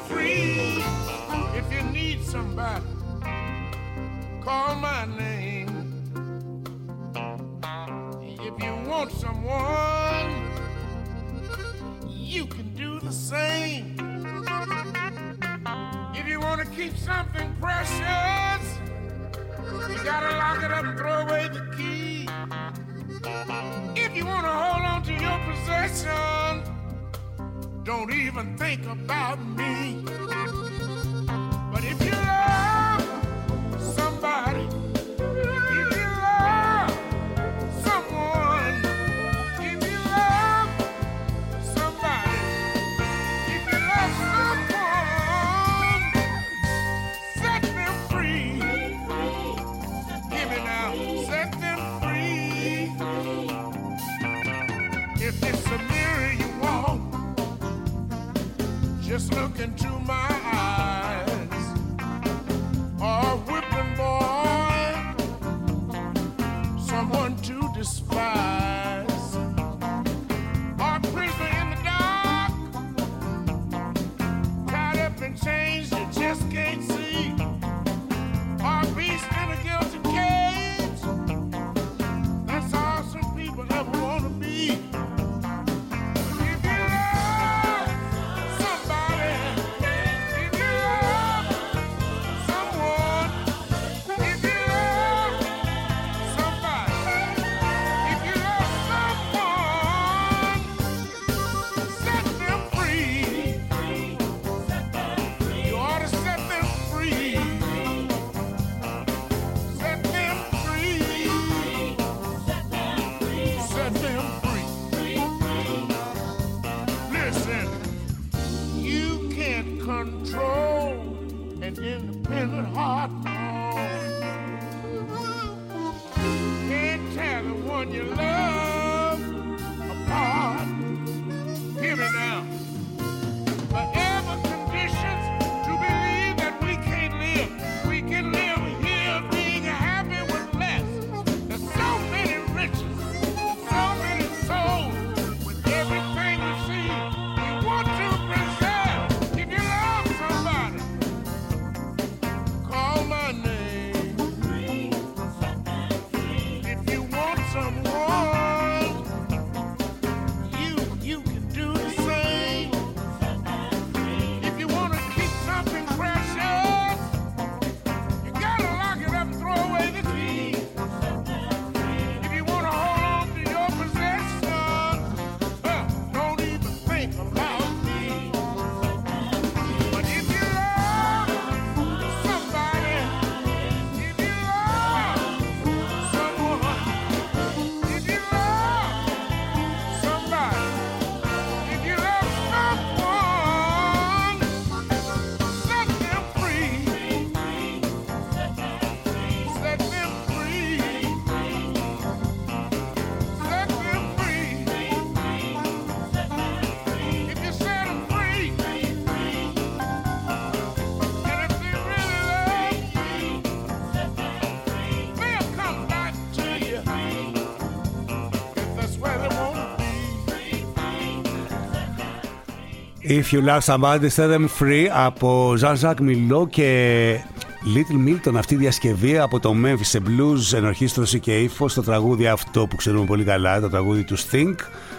free. If you need somebody, call my name. If you want someone, you can do the same. If you want to keep something precious, you gotta lock it up and throw away the key. If you want to hold on to your possession, don't even think about me. But if you love somebody, if you love someone, if you love somebody, if you love someone, set them free. Give me now, set them free. If it's a mirror you want, just look into my eyes. Or a whipping boy, someone to despise. Or a prisoner in the dark, tied up in chains you just can't see. Or a beast in a guilty cage. That's all some people ever want to be. Control an independent heart, no. Can't tear the one you love apart. Hear me now. Forever conditions to believe that we can't live. We can live here being happy with less. There's so many riches, so many souls. With everything we see, we want to preserve. If you love somebody, call my name. If you want someone, you can do the same. If you want to keep something precious, you gotta lock it up and throw away the key. If you want to hold on to your possession, don't even think about me. But if you love somebody, if you love someone, if you love somebody, if you love someone, set them free. Set them free. Set them free. If you set them free, and if they really love you, they'll come back to you. If that's where they want to be. If you love somebody, set them free από Jean-Jacques Milot και Little Milton. Αυτή η διασκευή από το Memphis σε blues, ενορχήστρωση και ύφος, το τραγούδι αυτό που ξέρουμε πολύ καλά, το τραγούδι του Sting.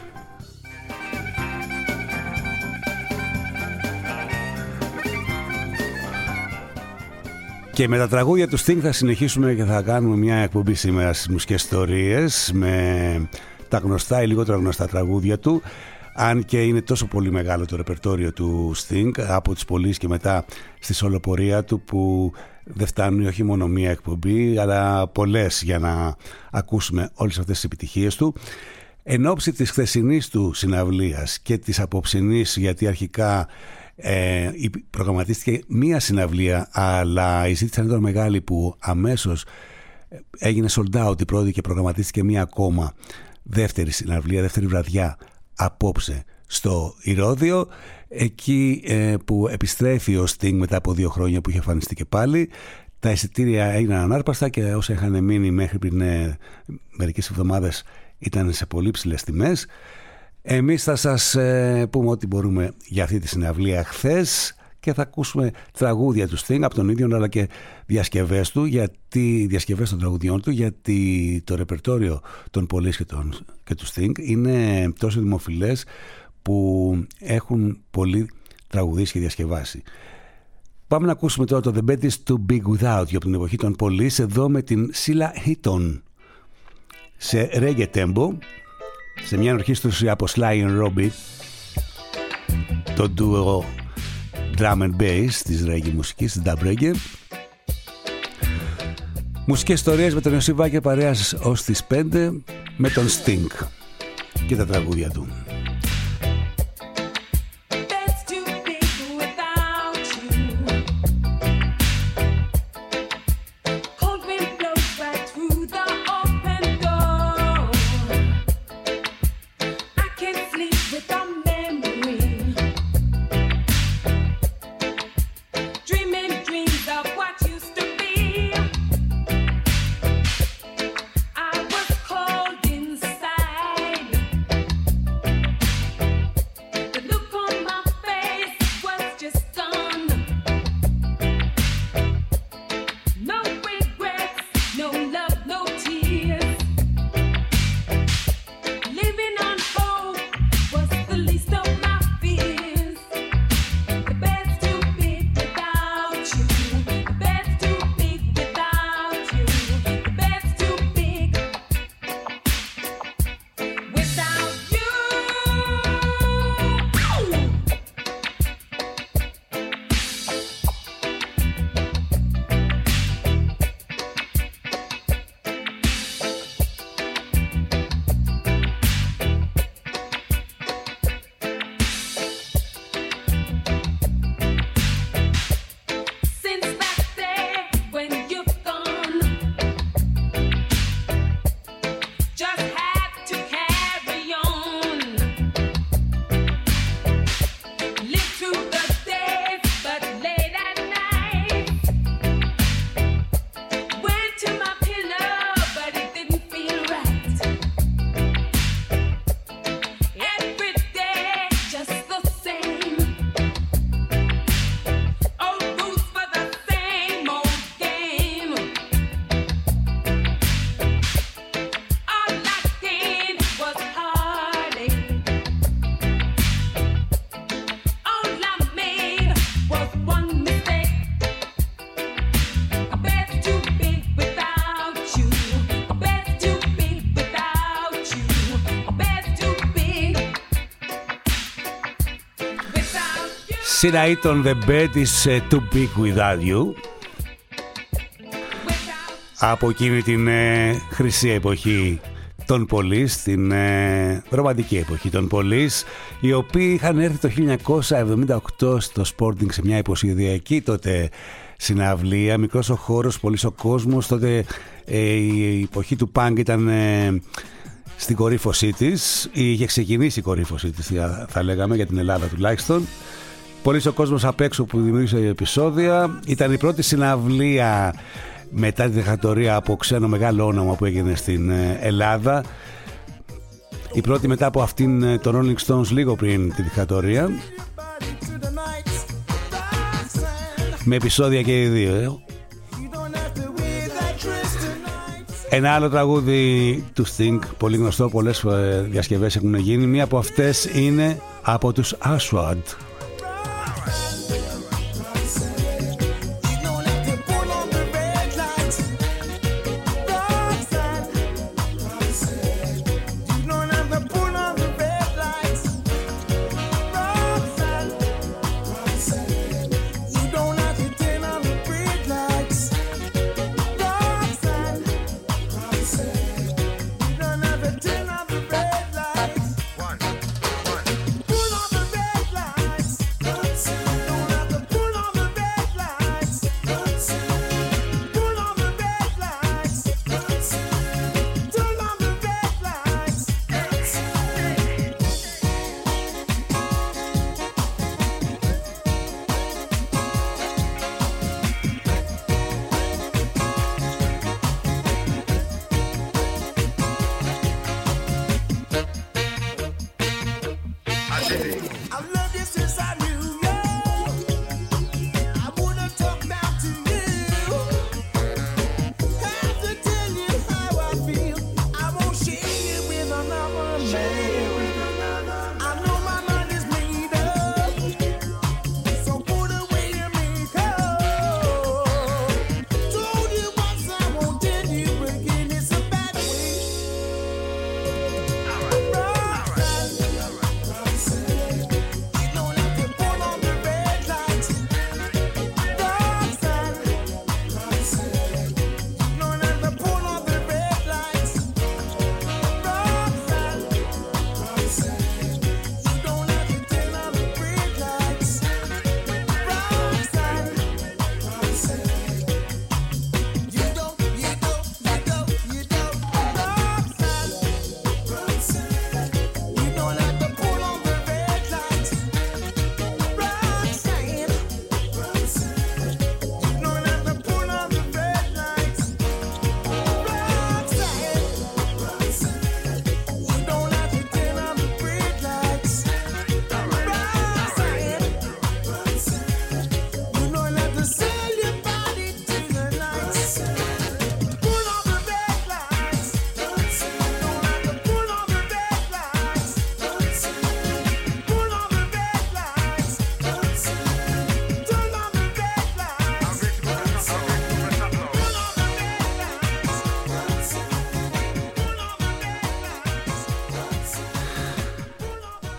Και με τα τραγούδια του Sting θα συνεχίσουμε και θα κάνουμε μια εκπομπή σήμερα στις μουσικές ιστορίες με τα γνωστά ή λιγότερα γνωστά τραγούδια του, αν και είναι τόσο πολύ μεγάλο το ρεπερτόριο του Sting από τις πωλήσεις και μετά στη σολοπορία του που δεν φτάνουν όχι μόνο μία εκπομπή αλλά πολλές για να ακούσουμε όλες αυτές τις επιτυχίες του. Εν ώψη της χθεσινής του συναυλίας και της απόψινής, γιατί αρχικά προγραμματίστηκε μία συναυλία αλλά η ζήτηση ήταν τόσο μεγάλη που αμέσως έγινε sold out η πρώτη και προγραμματίστηκε μία ακόμα δεύτερη συναυλία, δεύτερη βραδιά απόψε στο Ηρώδειο, εκεί που επιστρέφει ο Sting μετά από 2 χρόνια που είχε εμφανιστεί και πάλι. Τα εισιτήρια έγιναν ανάρπαστα και όσα είχαν μείνει μέχρι πριν μερικές εβδομάδες ήταν σε πολύ ψηλές τιμές. Εμείς θα σας πούμε ό,τι μπορούμε για αυτή τη συναυλία. Χθες και θα ακούσουμε τραγούδια του Sting από τον ίδιο αλλά και διασκευές του, διασκευές των τραγουδιών του, γιατί το ρεπερτόριο των Police και του Sting είναι τόσο δημοφιλές που έχουν πολύ τραγουδίσει και διασκευάσει. Πάμε να ακούσουμε τώρα το The Bed Is Too Big Without You από την εποχή των Police, εδώ με την Sheila Easton σε reggae tempo, σε μια ορχήστρωση από Sly and Robbie, το duo drum and bass της reggae μουσικής, της dub reggae. Μουσικές ιστορίες με τον Ιωσή Βάκη, παρέας ως τις 5 με τον Sting και τα τραγούδια του. Sheila Easton, The Bed Is Too Big Without You, από εκείνη την χρυσή εποχή των Police, την ρομαντική εποχή των Police, οι οποίοι είχαν έρθει το 1978 στο Sporting σε μια υποσχεδιακή τότε συναυλία, μικρός ο χώρος, πολύς ο κόσμος. Τότε η εποχή του punk ήταν στην κορύφωσή της, είχε ξεκινήσει η κορύφωσή της θα λέγαμε, για την Ελλάδα τουλάχιστον. Πολύς ο κόσμος απ' έξω που δημιούργησε επεισόδια. Ήταν η πρώτη συναυλία μετά τη δικτατορία από ξένο μεγάλο όνομα που έγινε στην Ελλάδα. Η πρώτη μετά από αυτήν των Rolling Stones λίγο πριν τη δικτατορία. Με επεισόδια και οι δύο. Ένα άλλο τραγούδι του Sting, πολύ γνωστό, πολλές διασκευές έχουν γίνει. Μία από αυτές είναι από τους Aswad. Pull on the red lights.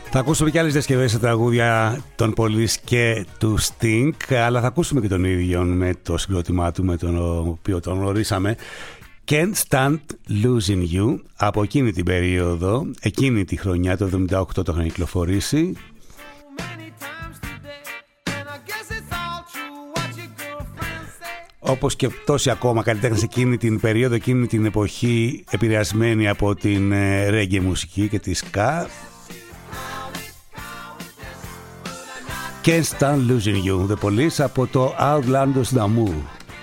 Θα ακούσουμε και άλλες διασκευές σε τραγούδια των Police και του Sting, αλλά θα ακούσουμε και τον ίδιο με το συγκρότημά του, με τον οποίο τον γνωρίσαμε. Can't Stand Losing You, από εκείνη την περίοδο, εκείνη τη χρονιά, το 78 το είχαν κυκλοφορήσει. Όπως και τόσοι ακόμα καλλιτέχνες εκείνη την περίοδο, εκείνη την εποχή, επηρεασμένοι από την reggae μουσική και τη ska. Can't Stand Losing You, The Police, από το Outlandos Damu.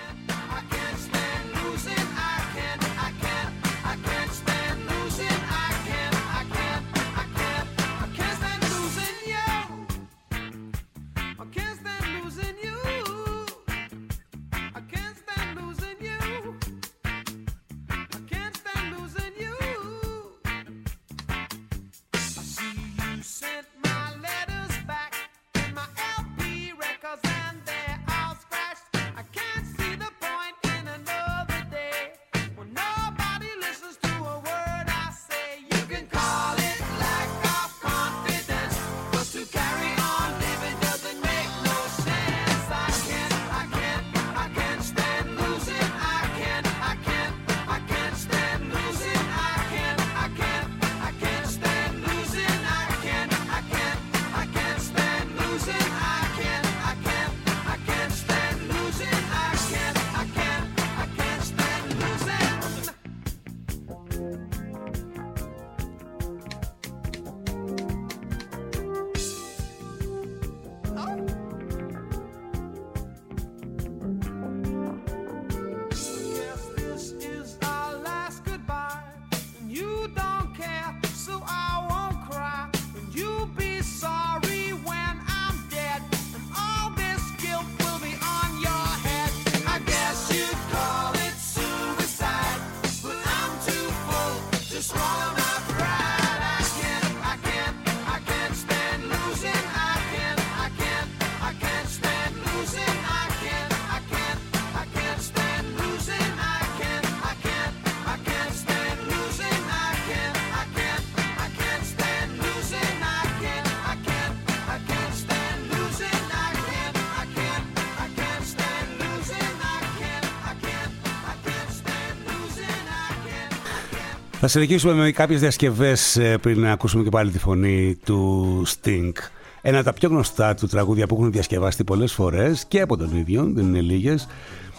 Θα συνεχίσουμε με κάποιες διασκευές πριν να ακούσουμε και πάλι τη φωνή του Sting. Ένα από τα πιο γνωστά του τραγούδια που έχουν διασκευαστεί πολλές φορές και από τον ίδιο, δεν είναι λίγες,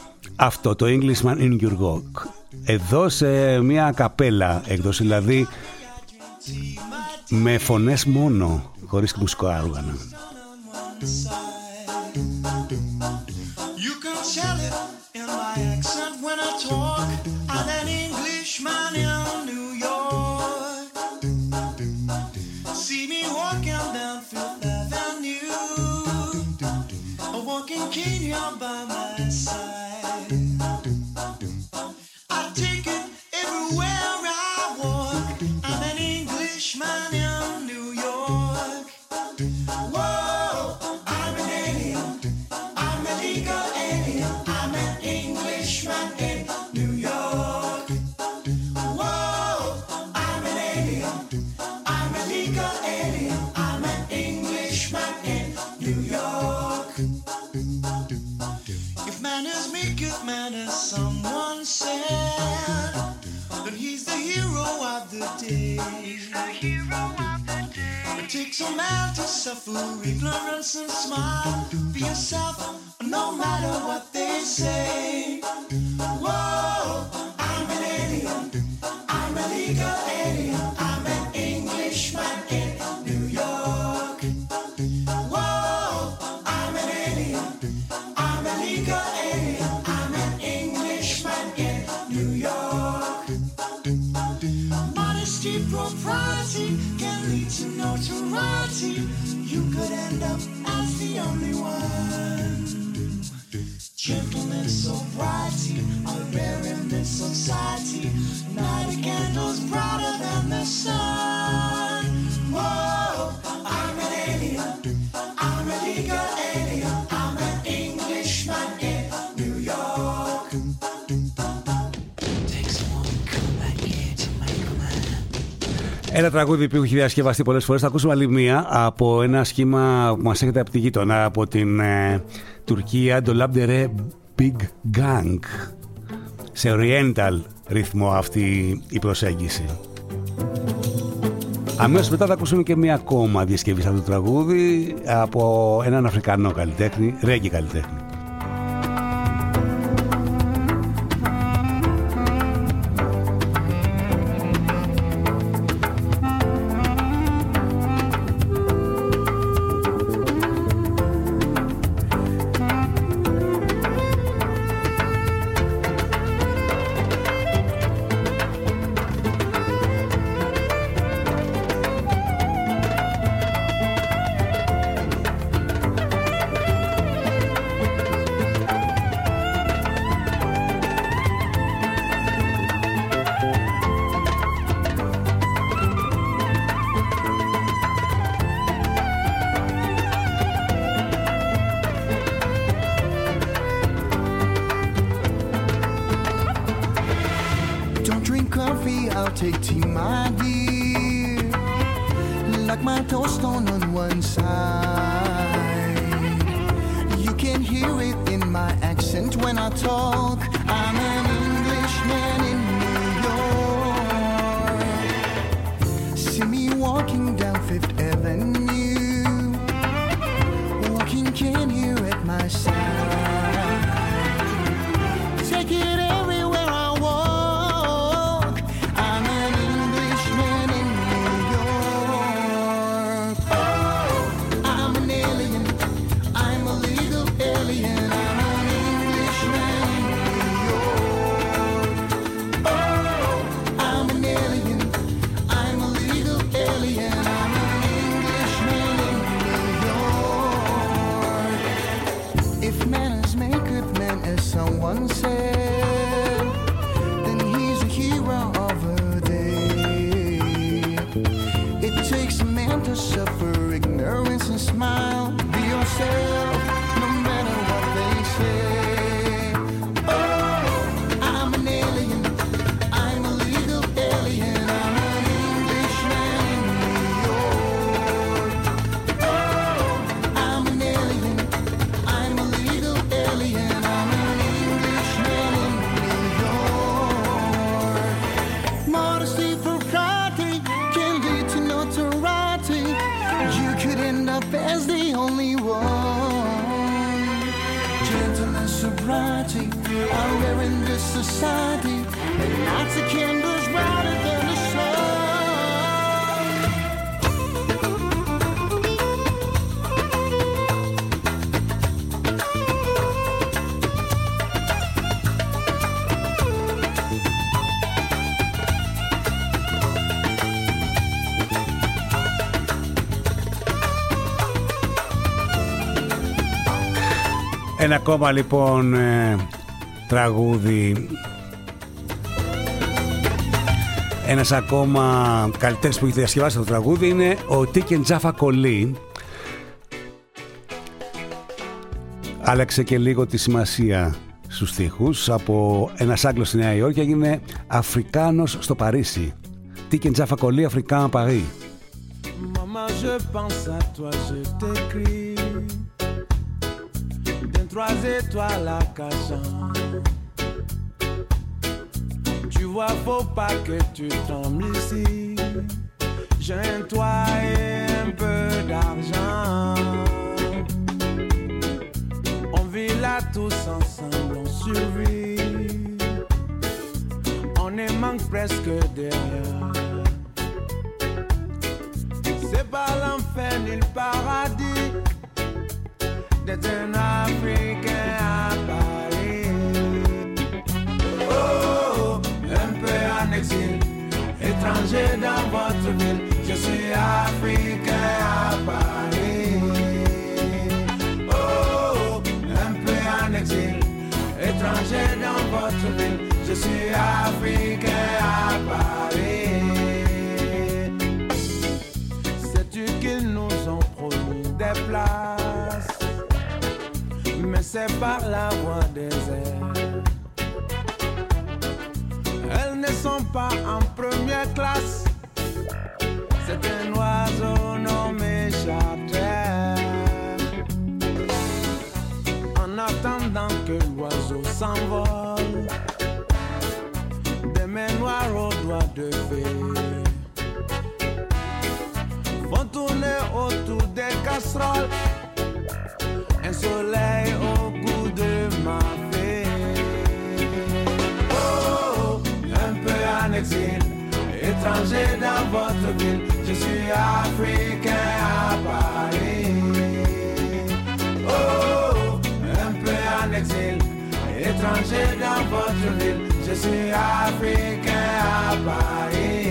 αυτό το Englishman in Your Walk. Εδώ σε μια καπέλα έκδοση, δηλαδή με φωνές μόνο, χωρίς μουσικά όργανα. Man in New York, see me walking down Fifth Avenue, walking Kenya by my side. I take it everywhere I walk. I'm an Englishman in New York. Whoa, I'm an alien. I'm a legal alien. I'm an Englishman in New York. Manners, someone said that he's the hero of the day. He's the hero of the day. It takes a man to suffer ignorance and smile. Be yourself, no matter what they say. Whoa, I'm an alien. I'm a legal alien. I'm an Englishman in New York. Whoa, I'm an alien. I'm a legal alien. New York. Modesty, propriety can lead to notoriety. You could end up as the only one. Gentleness, sobriety are rare in this society. Night candles brighter than the sun. Whoa, I'm an alien. I'm a legal alien. I'm an Englishman in New York. Ένα τραγούδι που έχει διασκευαστεί πολλές φορές. Θα ακούσουμε άλλη μία από ένα σχήμα που μας έχετε από τη γείτονα, από την Τουρκία, το Labdere Big Gang. Σε oriental ρυθμό αυτή η προσέγγιση. Αμέσως μετά θα ακούσουμε και μία ακόμα διασκευή σε αυτό το τραγούδι από έναν Αφρικανό καλλιτέχνη, ρέγγι καλλιτέχνη. Ένα ακόμα λοιπόν τραγούδι. Ένας ακόμα καλλιτέχνης που έχει διασκευάσει το τραγούδι είναι ο Τίκεν Τζάφα Κολί. Άλλαξε και λίγο τη σημασία στους στίχους. Από ένας Άγγλος στη Νέα Υόρκη έγινε Αφρικάνος στο Παρίσι. Τίκεν Τζάφα Κολί, Αφρικάν Παρί. Maman, je pense à toi, je t'écris. 3 étoiles à Cachan. Tu vois, faut pas que tu tombes ici. J'ai un toit et un peu d'argent. On vit là tous ensemble, on survit. On est manque presque derrière. C'est pas l'enfer ni le paradis d'être un Africain à Paris. Oh, un peu en exil, étranger dans votre ville. Je suis Africain à Paris. Oh, un peu en exil, étranger dans votre ville. Je suis Africain à Paris. Sais-tu qu'ils nous ont promis des places? Mais c'est par la voie des airs. Elles ne sont pas en première classe. C'est un oiseau nommé Charter. En attendant que l'oiseau s'envole, des mains noires aux doigts de fée vont tourner autour des casseroles. Un soleil au goût de ma fée. Oh, un peu en exil, étranger dans votre ville. Je suis africain à Paris. Oh, un peu en exil, étranger dans votre ville. Je suis africain à Paris.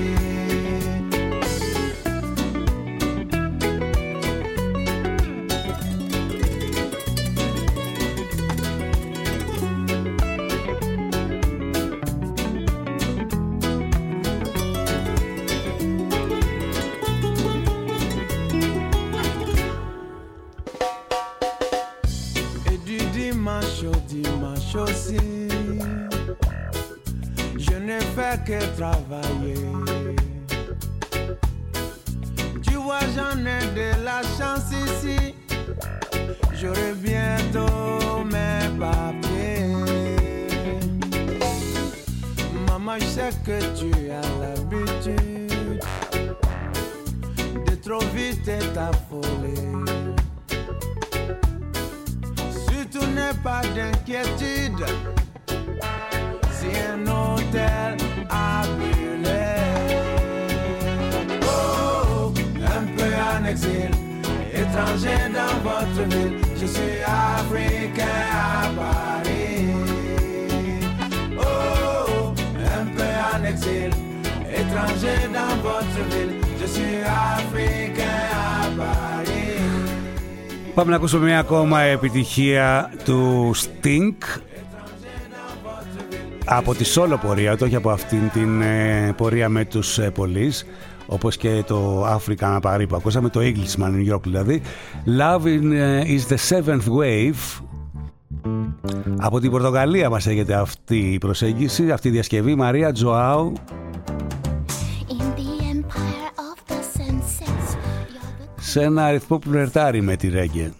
Dimanche aussi, je ne fais que travailler. Tu vois, j'en ai de la chance ici. J'aurai bientôt mes papiers. Maman, je sais que tu as l'habitude de trop vite t'affoler. N'aie pas d'inquiétude si un hôtel a brûlé. Oh, un peu en exil, étranger dans votre ville. Je suis africain à Paris. Oh, un peu en exil, étranger dans votre ville. Je suis africain à Paris. Πάμε να ακούσουμε μια ακόμα επιτυχία του Sting από τη solo πορεία του, όχι από αυτήν την πορεία με τους Police, όπως και το African Paris που ακούσαμε, το Englishman New York δηλαδή. Love is the seventh wave. Από την Πορτογαλία μας έρχεται αυτή η προσέγγιση, αυτή η διασκευή. Μαρία Τζοάου. Σε ένα ρυθμό που φλερτάρει με τη ρέγγε.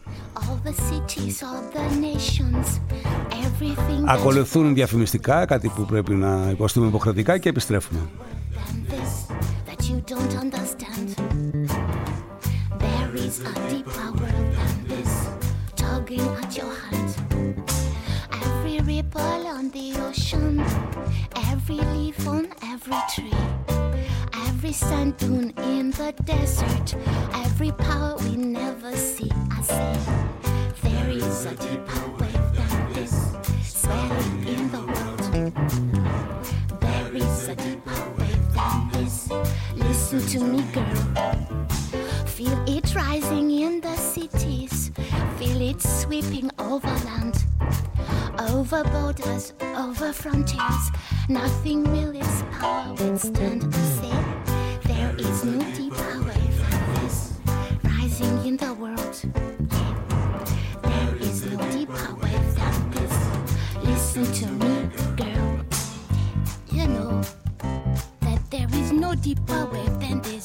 Ακολουθούν διαφημιστικά, κάτι που πρέπει να υποστούμε υποχρεωτικά, και επιστρέφουμε. Every sand dune in the desert, every power we never see. I say, there is a deeper wave than this, swelling in the world. There is a deeper wave than this. Listen to me, girl. Feel it rising in the cities. Feel it sweeping over land, over borders, over frontiers. Nothing will its power withstand. Say, there is no deeper wave than this, rising in the world. There is no deeper wave than this. Listen to me, girl. You know that there is no deeper wave than this.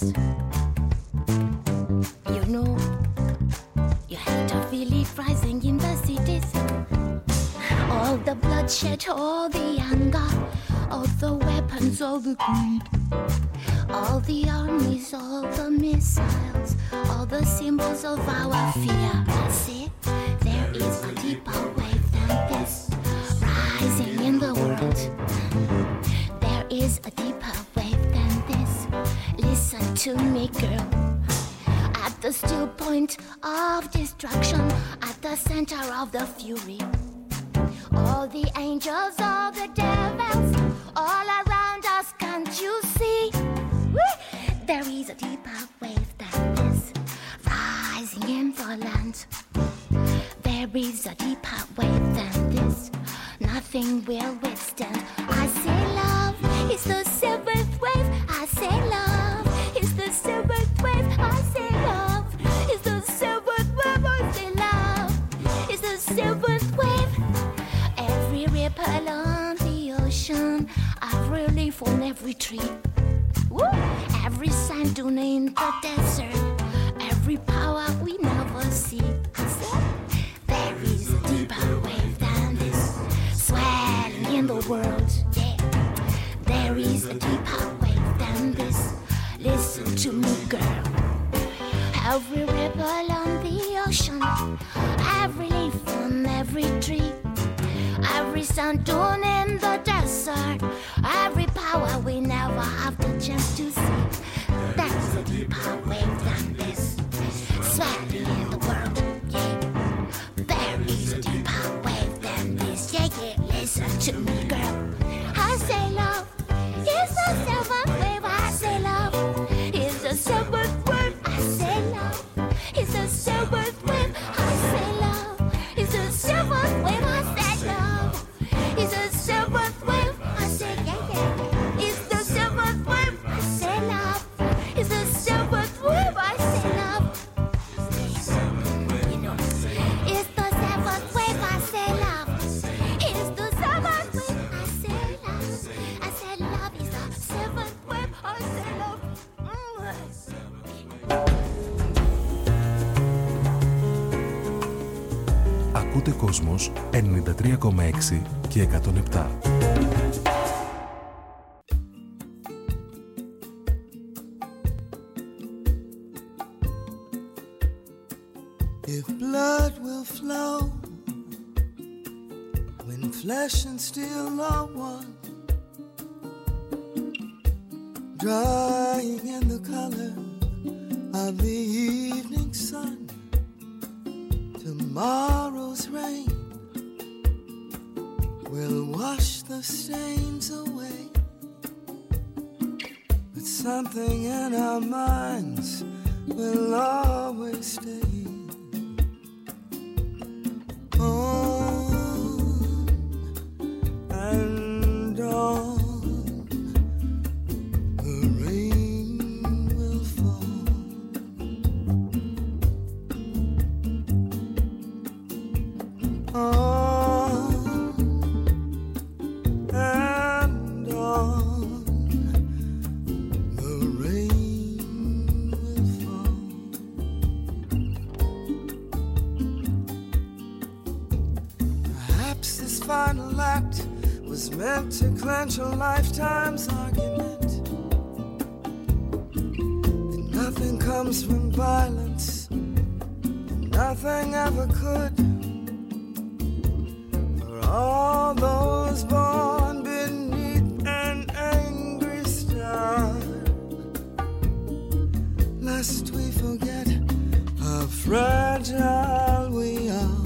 You know, you have to feel it rising in the cities. All the bloodshed, all the anger, all the weapons, all the greed. All the armies, all the missiles, all the symbols of our fear. I say, there is a deeper wave than this, rising in the world. There is a deeper wave than this. Listen to me, girl. At the still point of destruction, at the center of the fury, all the angels, all the devils, all around us, can't you see? There is a deeper wave than this, rising in the land. There is a deeper wave than this, nothing will withstand. I say love is the seventh wave. I say love is the seventh wave. I say love is the seventh wave. I say love is the seventh wave. Every ripple on the ocean, every leaf on every tree. Woo! every sand dune in the desert, every power we never see. So, there is a deeper wave than this, swelling in the world. Yeah, there is a deeper wave than this. Listen to me, girl. Every ripple on the ocean, every leaf on every tree, every sand dune in the desert, every power we never have the chance to see. That's a deeper wave than this, swelling in the world. Yeah, there is a deeper wave than this. Yeah, yeah, listen to me, girl. I say love is the seventh wave. I say love is the seventh wave. I say love is the seventh wave. I say love is the seventh wave. I say love is the seventh wave. I say yeah, yeah. It's the seventh wave. I say love is the seventh wave. I say love. You know, it's the seventh wave. I say love. It's the seventh wave. I say love. I said love is the seventh wave. I say love. Ακούτε Κόσμος 93,6 και 107. If blood will flow when flesh and steel are one, drying in the color of the evening sun, tomorrow's rain will wash the stains away, but something in our minds will always stay. On and on, the rain will fall. On and on, the rain will fall. Perhaps this final act was meant to clench a lifetime's argument, that nothing comes from violence, nothing ever could. All those born beneath an angry star, lest we forget how fragile we are.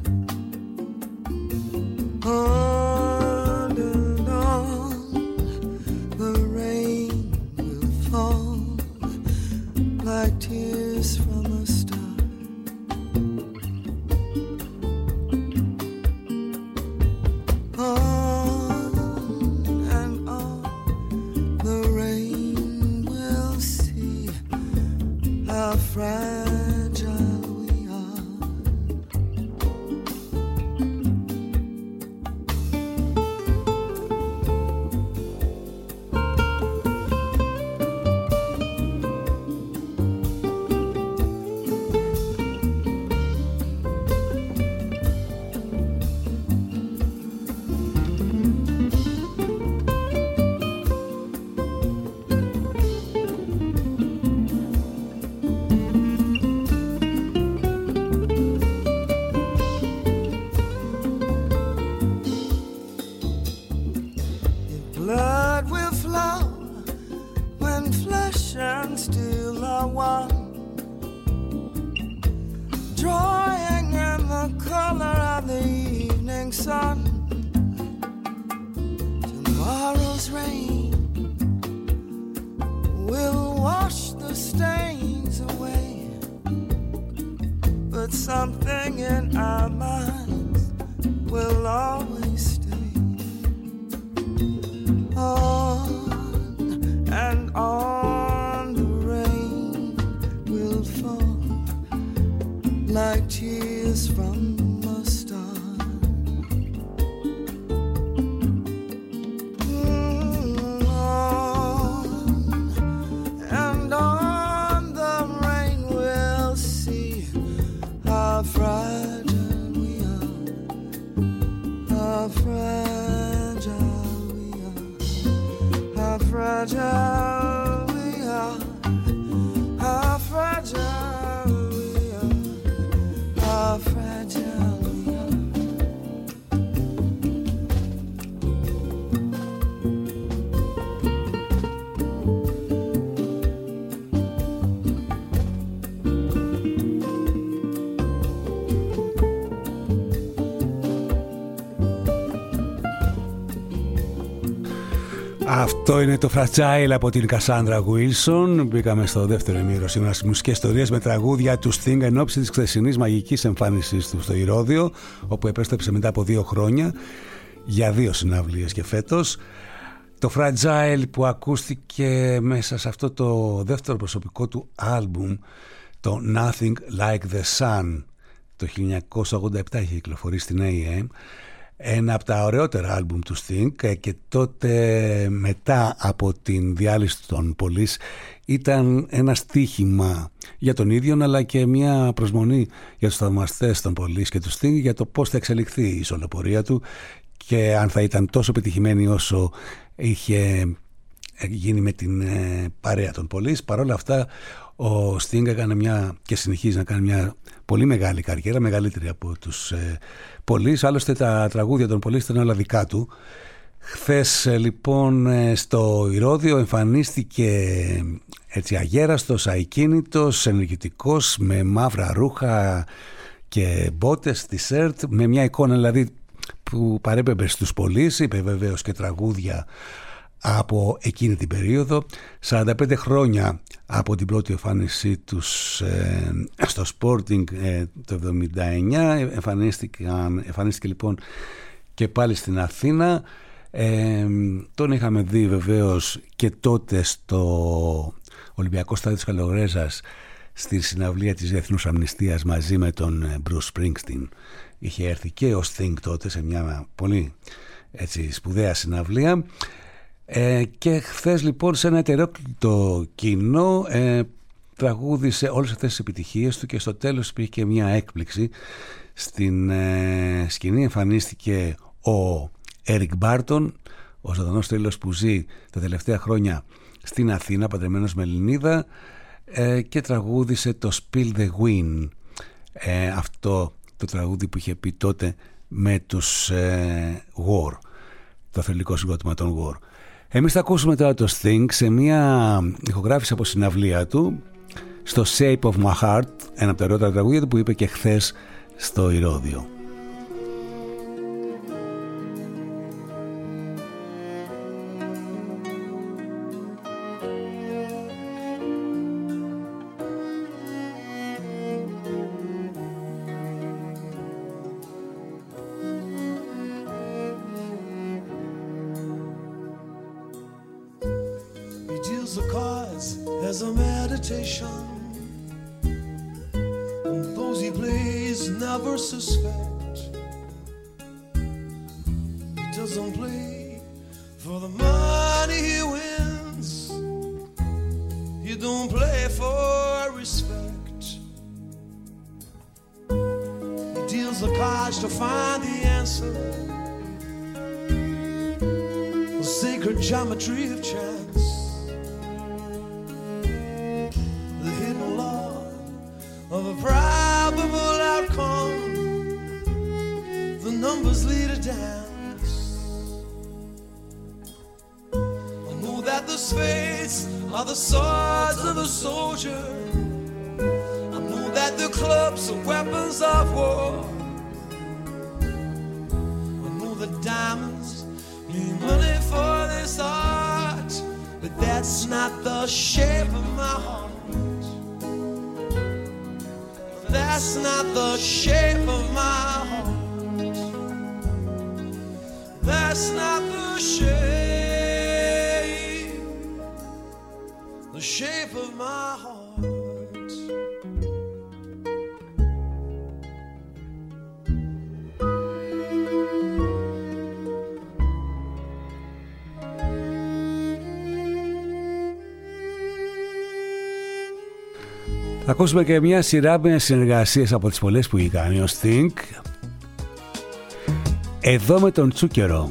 On and on, the rain will fall like tears from a star. Fragile we are. Αυτό είναι το Fragile από την Cassandra Wilson. Μπήκαμε στο δεύτερο ημίρο σήμερα στις μουσικές ιστορίες με τραγούδια του Sting εν ώψη της χθεσινής μαγικής εμφάνισης του στο Ηρώδειο, όπου επέστρεψε μετά από 2 χρόνια για 2 συναυλίες και φέτος. Το Fragile που ακούστηκε μέσα σε αυτό το δεύτερο προσωπικό του άλμπουμ, το Nothing Like the Sun, το 1987 είχε κυκλοφορήσει στην AM. Ένα από τα ωραιότερα άλμπουμ του Sting, και τότε μετά από την διάλυση των Police ήταν ένα στοίχημα για τον ίδιο, αλλά και μια προσμονή για τους θαυμαστές των Police και του Sting για το πώς θα εξελιχθεί η σολοπορία του και αν θα ήταν τόσο πετυχημένη όσο είχε γίνει με την παρέα των Police. Παρ' όλα αυτά ο Sting έκανε και συνεχίζει να κάνει μια πολύ μεγάλη καριέρα, μεγαλύτερη από τους Police. Άλλωστε τα τραγούδια των Police ήταν όλα δικά του. Χθες λοιπόν στο Ηρώδειο εμφανίστηκε έτσι αγέραστος, ακίνητος, ενεργητικός, με μαύρα ρούχα και μπότες, t-shirt, με μια εικόνα δηλαδή που παρέπεμπε στους Police. Είπε βεβαίως και τραγούδια από εκείνη την περίοδο. 45 χρόνια από την πρώτη εμφάνισή τους στο Sporting το 79 εμφανίστηκε λοιπόν και πάλι στην Αθήνα. Τον είχαμε δει βεβαίως και τότε στο Ολυμπιακό Στάδιο της Καλογρέζας στη συναυλία της Διεθνούς Αμνηστίας μαζί με τον Bruce Springsteen. Είχε έρθει και ο Sting τότε σε μια πολύ έτσι σπουδαία συναυλία. Και χθες λοιπόν σε ένα ετερόκλητο κοινό τραγούδισε όλες αυτές τις επιτυχίες του και στο τέλος υπήρχε και μια έκπληξη. Στην σκηνή εμφανίστηκε ο Eric Barton, ο ζωντανός τρίλος που ζει τα τελευταία χρόνια στην Αθήνα, παντρεμένος με Ελληνίδα, και τραγούδισε το Spill the Win, αυτό το τραγούδι που είχε πει τότε με τους War, το θρυλικό συγκρότημα των War. Εμείς θα ακούσουμε τώρα το Sting σε μια ηχογράφηση από συναυλία του στο Shape of My Heart, ένα από τα ωραιότερα τραγούδια του που είπε και χθες στο Ηρώδειο. Θα ακούσουμε και μια σειρά με συνεργασίες από τις πολλές που έχει κάνει ο Sting. Εδώ με τον Τσούκερο.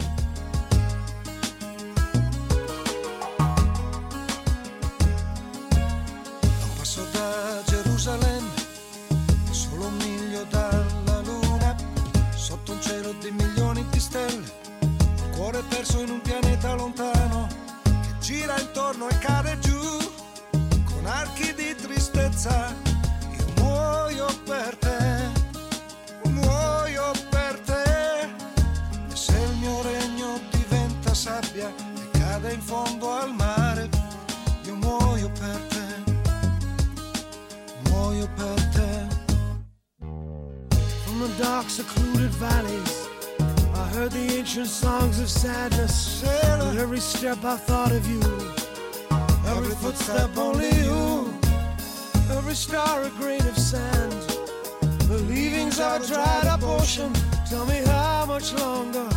I thought of you, every footstep only you, every star a grain of sand, the leavings of a dried up ocean. Tell me how much longer,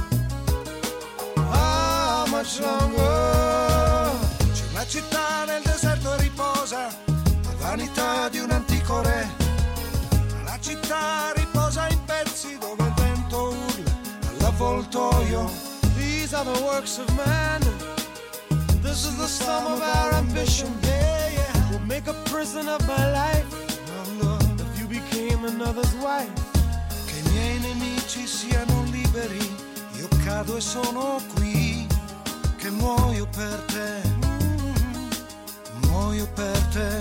how much longer. C'è una città nel deserto e riposa, la vanità di un antico re. La città riposa in pezzi dove il vento urla all'avvoltoio. These are the works of man. This is the sum of our ambition. Yeah, yeah. We'll make a prison of my life. If you became another's wife. Che i miei nemici siano liberi, io cado e sono qui, che muoio per te, muoio per te.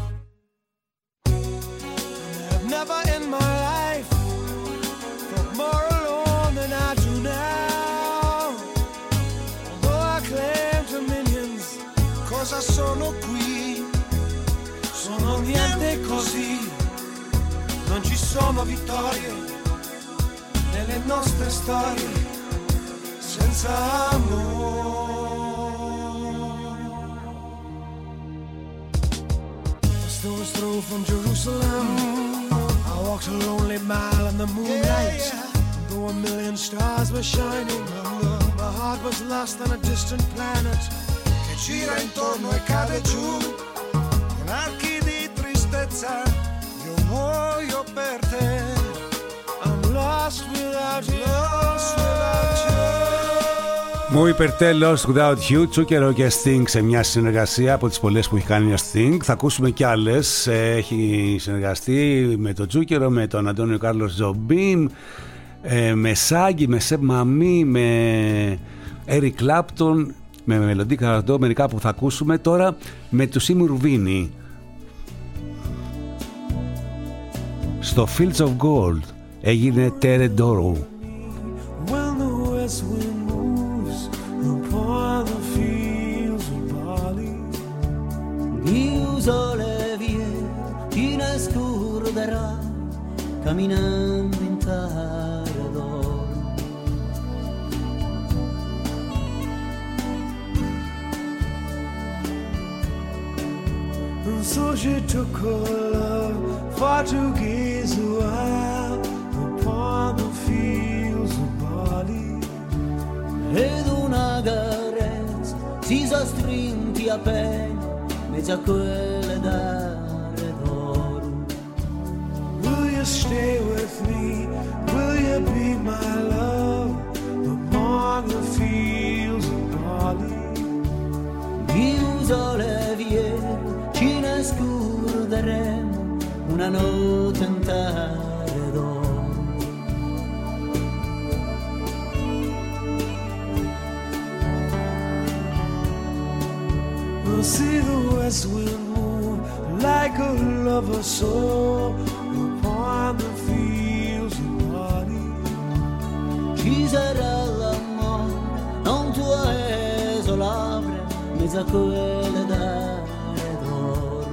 I've never in my life felt more alone than I do now. Although I claim dominions, cosa sono qui? Sono niente così. Non ci sono vittorie nelle nostre storie senza amore. A stone's throw from Jerusalem, I walked a lonely mile in the moonlight. Though a million stars were shining, my heart was lost on a distant planet. Che gira intorno e cade giù, con archi di tristezza, io muoio per te. I'm lost without you, lost without you. Μου υπερτέ Lost Without You, Τσούκερο και Sting σε μια συνεργασία από τις πολλές που έχει κάνει ο Sting. Θα ακούσουμε κι άλλες. Έχει συνεργαστεί με τον Τσούκερο, με τον Αντώνιο Κάρλος Τζομπίν, με Σάγκη, με Σεπ Μαμί, με Eric Clapton, με Μελοντή Καραντό, μερικά που θα ακούσουμε τώρα με του Σίμι Ρουβίνι. Στο Fields of Gold έγινε Tere Doro. When the west wind moves upon the fields of barley, Chiuso le vie, chi ne scorderà, camminando in terra d'oro. And so she took her love for to gaze a while upon the fields of barley. Ed una carezza si sono strinti appena mezzo a quelle d'are d'oro. Will you stay with me? Will you be my love among the fields of barley? Chiuso le vie, ci ne scorderemo una notte in terra d'oro. We'll see the west wind move like a lover soul upon the fields of barley. Ci sarà l'amore, non tuo esolabile, mezzo a quelle d'are d'oro.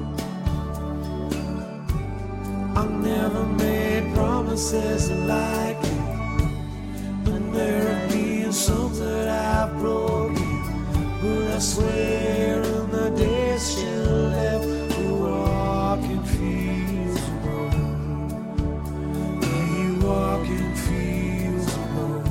I never made promises like you, but there have been some that I've broken. But I swear in the days still left, we walk in fields of gold. We walk in fields of gold.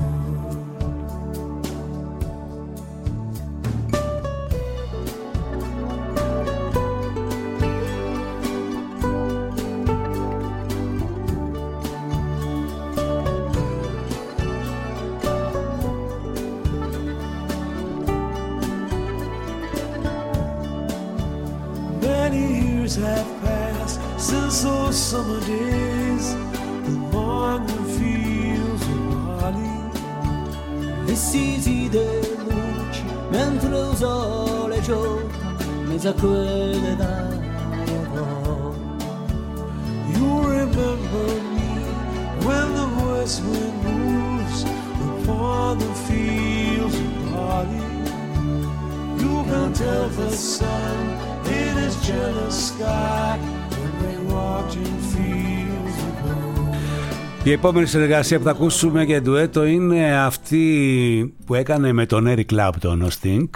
years have passed since those summer days among the fields of barley. E si de luci mentre il sole gioca mezzo a quelle d'oro. You remember me when the west wind moves upon the fields of barley. You can tell the sun in his jealous sky when they walked in fields of gold. Η επόμενη συνεργασία που θα ακούσουμε για ντουέτο είναι αυτή που έκανε με τον Eric Clapton, ο Sting.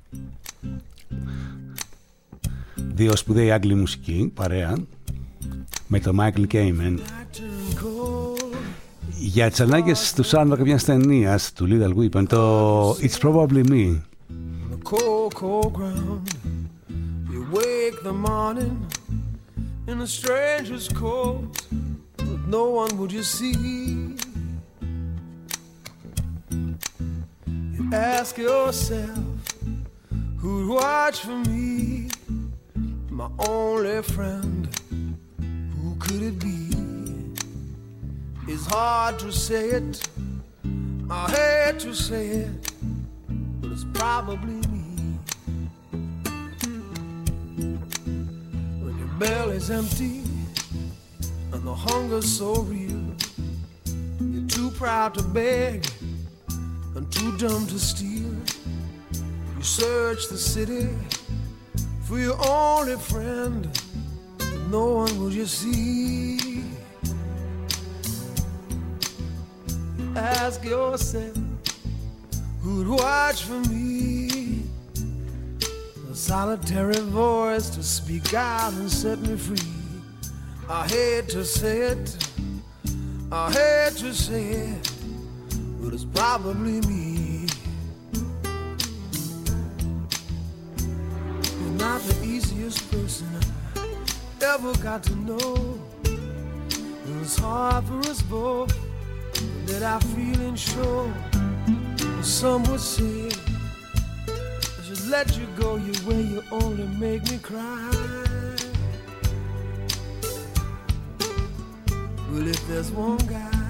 Δύο σπουδαίοι Άγγλοι μουσικοί, παρέα, με τον Michael Kamen. Για τις ανάγκες του soundtrack μιας ταινίας του Lethal Weapon, το It's Probably Me. Cold, cold ground. You wake the morning in a stranger's coat, but no one would you see. You ask yourself, who'd watch for me? My only friend, who could it be? It's hard to say it, I hate to say it, but it's probably me. When your belly's empty and the hunger's so real, you're too proud to beg and too dumb to steal. You search the city for your only friend, but no one will you see. You ask yourself, who'd watch for me? A solitary voice to speak out and set me free. I hate to say it, I hate to say it, but it's probably me. You're not the easiest person I ever got to know. It was hard for us both that I feeling sure. Some would say I should let you go your way, you only make me cry. Well, if there's one guy,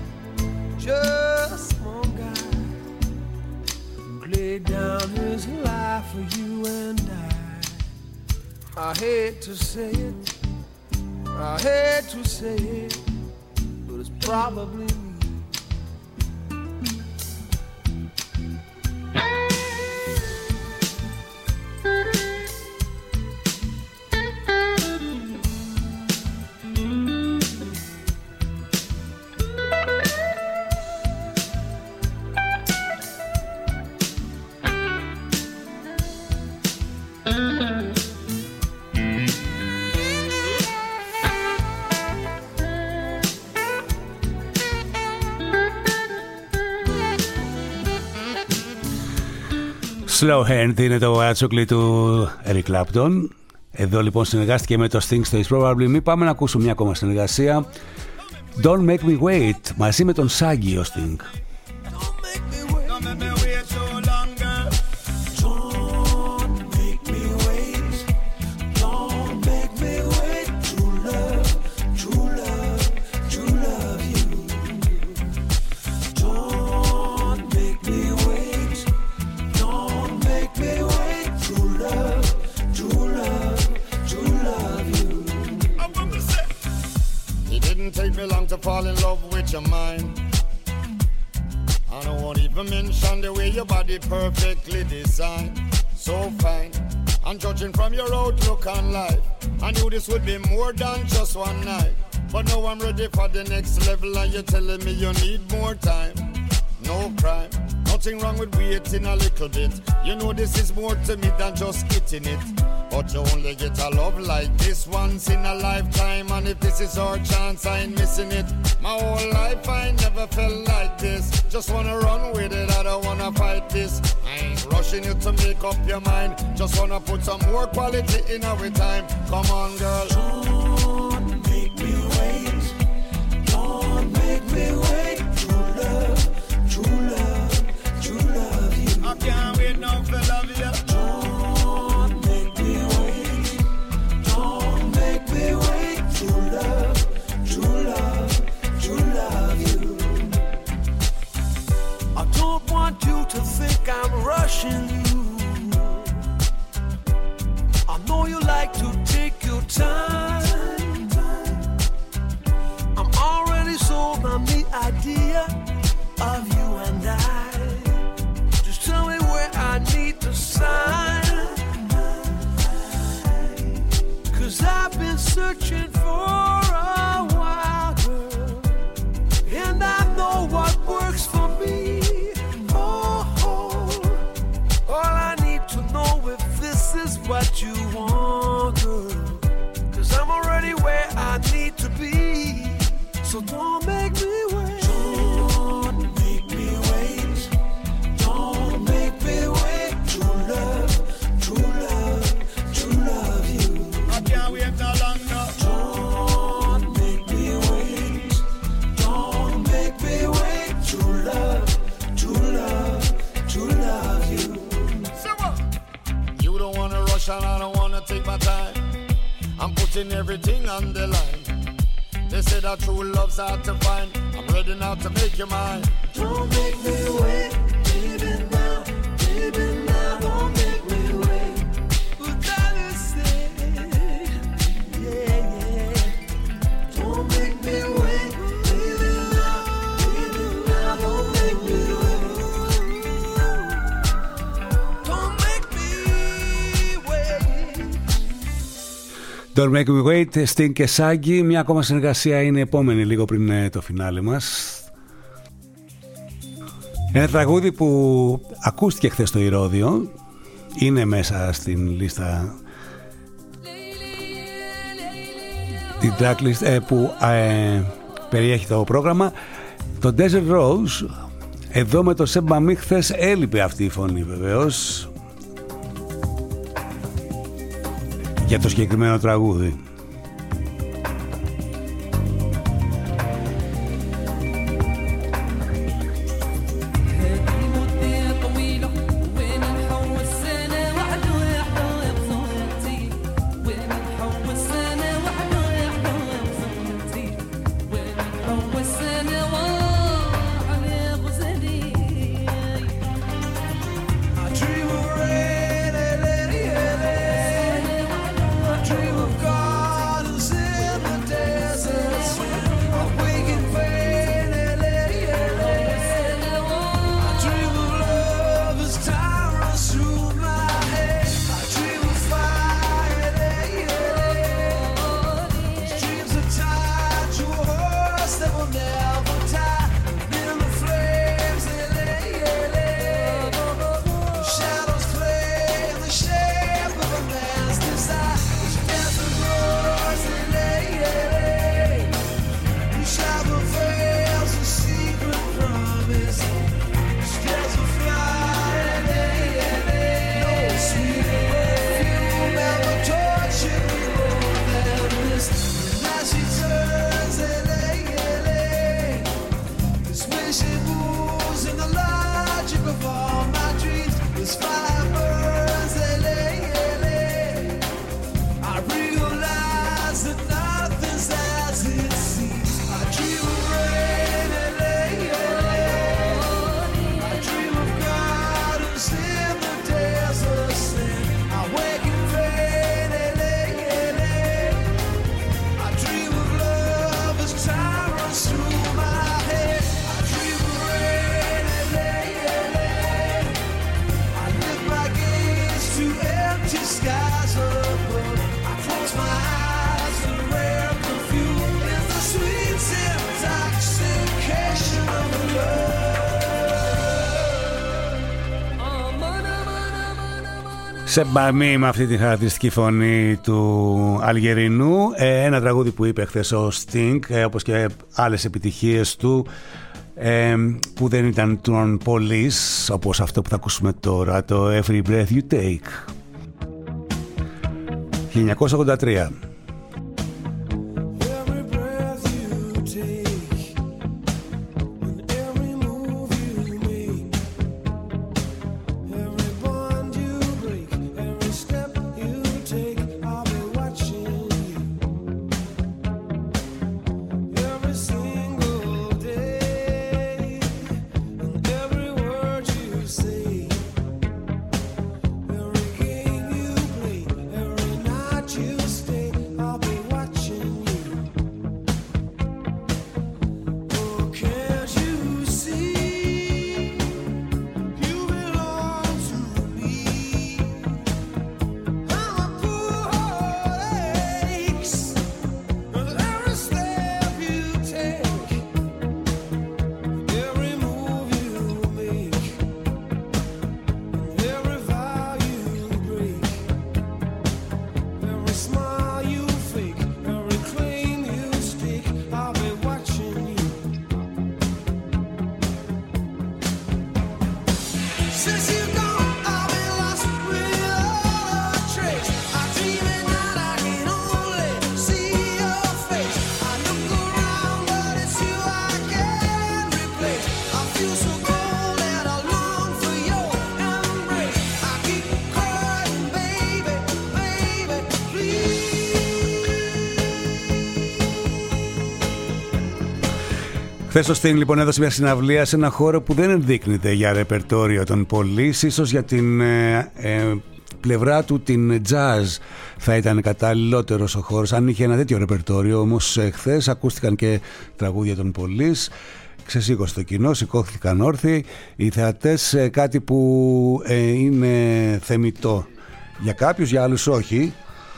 just one guy, who laid down his life for you and I hate to say it, I hate to say it, but it's probably me. Slow Hand είναι το άτσοκλι του Eric Clapton. Εδώ λοιπόν συνεργάστηκε με το Sting στο It's Probably Me. Πάμε να ακούσουμε μια ακόμα συνεργασία. Don't Make Me Wait μαζί με τον Shaggy ο Sting. To fall in love with your mind, and I won't even mention the way your body perfectly designed, so fine. And judging from your outlook on life, I knew this would be more than just one night. But now I'm ready for the next level, and you're telling me you need more time. No crime, nothing wrong with waiting a little bit. You know this is more to me than just getting it. But you only get a love like this once in a lifetime, and if this is our chance, I ain't missing it. My whole life I never felt like this. Just wanna run with it, I don't wanna fight this. I ain't rushing you to make up your mind. Just wanna put some more quality in our time. Come on, girl. Don't make me wait. Don't make me wait. True love, true love, true love you. I can't wait now for love you. Don't make me wait. Don't rushing you. I know you like to take your time. I'm already sold on the idea of you and I. Just tell me where I need to sign. 'Cause I've been searching for a while, girl, and I know what works for me. All I need to know if this is what you want, girl, 'cause I'm already where I need to be. So don't make me wait. Don't make me wait. Don't make me wait. True love, true love, true love you. I can't wait no longer. Don't make me wait. Don't make me wait. True love, true love, true love you. You don't wanna rush and I don't wanna take my time. I'm putting everything on the line. They say that true love's hard to find. I'm ready now to make you mine. Don't make me wait, baby now, don't make me wait. What gotta say, yeah, yeah. Don't make me wait, baby now, don't make me wait. Don't make me wait. Don't Make Me Wait, Sting και Shaggy. Μια ακόμα συνεργασία είναι επόμενη, λίγο πριν το φινάλε μας. Ένα τραγούδι που ακούστηκε χθες στο Ηρώδειο, είναι μέσα στην λίστα, την tracklist που περιέχει το πρόγραμμα. Το Desert Rose, εδώ με το Seb Mami, χθες έλειπε αυτή η φωνή βεβαίως για το συγκεκριμένο τραγούδι. Seb Mami με αυτή τη χαρακτηριστική φωνή του Αλγερινού. Ένα τραγούδι που είπε χθες ο Sting, όπως και άλλες επιτυχίες του, που δεν ήταν των Police, όπως αυτό που θα ακούσουμε τώρα, το Every Breath You Take, 1983. Χθες ο Sting λοιπόν έδωσε μια συναυλία σε ένα χώρο που δεν ενδείκνυται για ρεπερτόριο των Police. Ίσως για την πλευρά του, την jazz, θα ήταν καταλληλότερος ο χώρος αν είχε ένα τέτοιο ρεπερτόριο. Όμως χθες ακούστηκαν και τραγούδια των Police. Ξεσήκωσε το κοινό, σηκώθηκαν όρθιοι οι θεατές, κάτι που είναι θεμιτό για κάποιους, για άλλους όχι.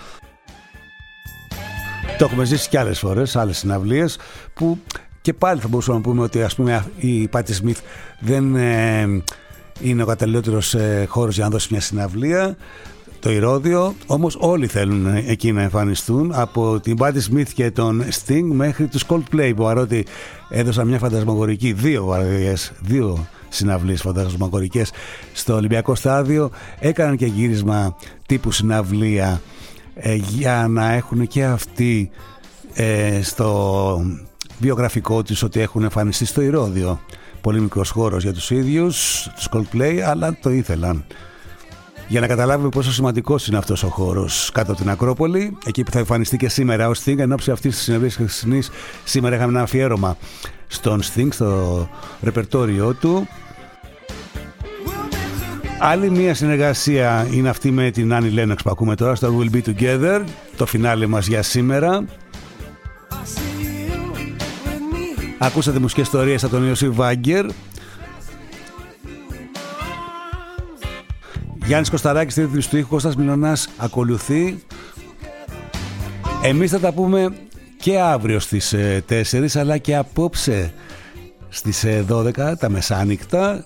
Το έχουμε ζήσει και άλλες φορές, άλλες συναυλίες που και πάλι θα μπορούσαμε να πούμε ότι ας πούμε η Patti Smith δεν είναι ο καταλληλότερος χώρος για να δώσει μια συναυλία, το Ηρώδειο. Όμως όλοι θέλουν εκεί να εμφανιστούν, από την Patti Smith και τον Sting μέχρι τους Coldplay, που παρότι έδωσαν μια φαντασμαγορική, δύο συναυλίες φαντασμαγορικές στο Ολυμπιακό Στάδιο, έκαναν και γύρισμα τύπου συναυλία για να έχουν και αυτοί στο βιογραφικό τους ότι έχουν εμφανιστεί στο Ηρώδειο. Πολύ μικρός χώρος για τους ίδιους, τους Coldplay, αλλά το ήθελαν. Για να καταλάβουμε πόσο σημαντικός είναι αυτός ο χώρος κάτω από την Ακρόπολη, εκεί που θα εμφανιστεί και σήμερα ο Sting. Εν ώψη αυτής της συνεδρίας χθεσινής, σήμερα είχαμε ένα αφιέρωμα στον Sting, στο ρεπερτόριό του. Άλλη μια συνεργασία είναι αυτή με την Annie Lennox που ακούμε τώρα στο We'll Be Together, το φινάλε μας για σήμερα. Ακούσατε μουσικές ιστορίες από τον Ιωσή Βάγκερ. Γιάννης Κωσταράκης στη ρύθμιση του ήχου, Κώστας Μιλωνάς ακολουθεί. Εμείς θα τα πούμε και αύριο στις 4, αλλά και απόψε στις 12 τα μεσάνυχτα,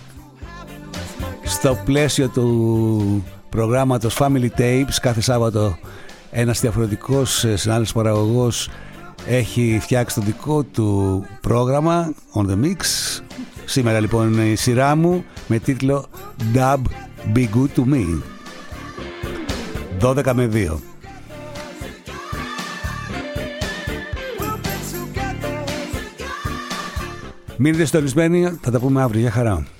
στο πλαίσιο του προγράμματος Family Tapes. Κάθε Σάββατο ένας διαφορετικός συνάδελφος παραγωγός έχει φτιάξει το δικό του πρόγραμμα On The Mix. Σήμερα λοιπόν είναι η σειρά μου με τίτλο Dub Be Good To Me, 12 με 2. Μείνετε συντονισμένοι, θα τα πούμε αύριο. Γεια χαρά.